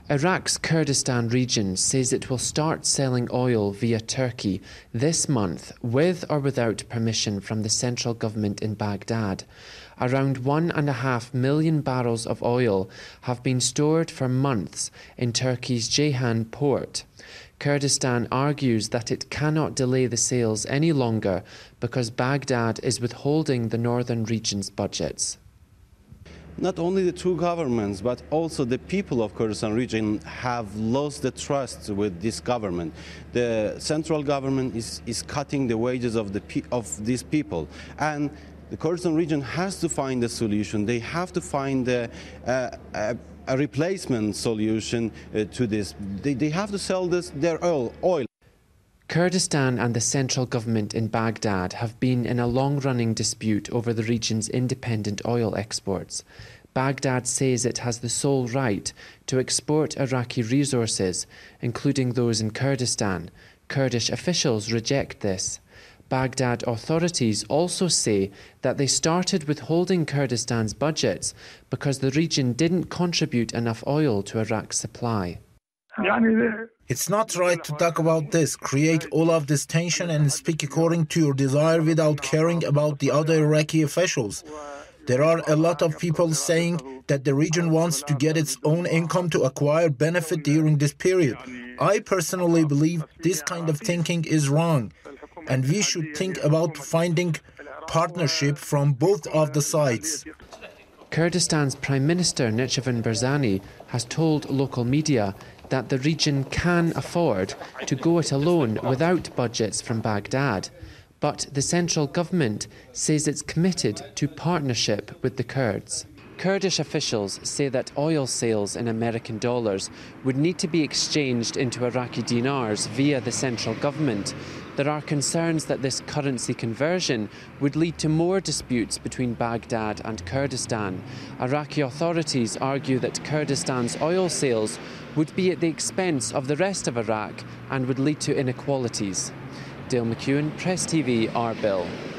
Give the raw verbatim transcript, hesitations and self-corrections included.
Iraq's Kurdistan region says it will start selling oil via Turkey this month with or without permission from the central government in Baghdad. Around one and a half million barrels of oil have been stored for months in Turkey's Ceyhan port. Kurdistan argues that it cannot delay the sales any longer because Baghdad is withholding the northern region's budgets. Not only the two governments, but also the people of Kurdistan region have lost the trust with this government. The central government is, is cutting the wages of, the, of these people. And the Kurdistan region has to find a solution. They have to find a, a, a, a replacement solution uh, to this. They, they have to sell this, their oil. oil. Kurdistan and the central government in Baghdad have been in a long-running dispute over the region's independent oil exports. Baghdad says it has the sole right to export Iraqi resources, including those in Kurdistan. Kurdish officials reject this. Baghdad authorities also say that they started withholding Kurdistan's budgets because the region didn't contribute enough oil to Iraq's supply. It's not right to talk about this, create all of this tension and speak according to your desire without caring about the other Iraqi officials. There are a lot of people saying that the region wants to get its own income to acquire benefit during this period. I personally believe this kind of thinking is wrong, and we should think about finding partnership from both of the sides. Kurdistan's Prime Minister Necmettin Barzani has told local media that the region can afford to go it alone without budgets from Baghdad. But the central government says it's committed to partnership with the Kurds. Kurdish officials say that oil sales in American dollars would need to be exchanged into Iraqi dinars via the central government. There are concerns that this currency conversion would lead to more disputes between Baghdad and Kurdistan. Iraqi authorities argue that Kurdistan's oil sales would be at the expense of the rest of Iraq and would lead to inequalities. Dale McEwen, Press T V, Arbil.